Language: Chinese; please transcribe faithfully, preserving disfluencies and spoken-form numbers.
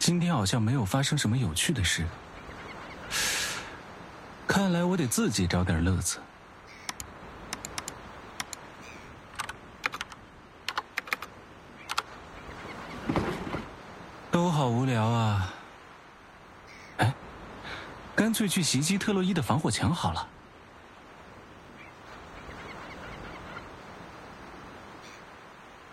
今天好像没有发生什么有趣的事，看来我得自己找点乐子。都好无聊啊！哎，干脆去袭击特洛伊的防火墙好了。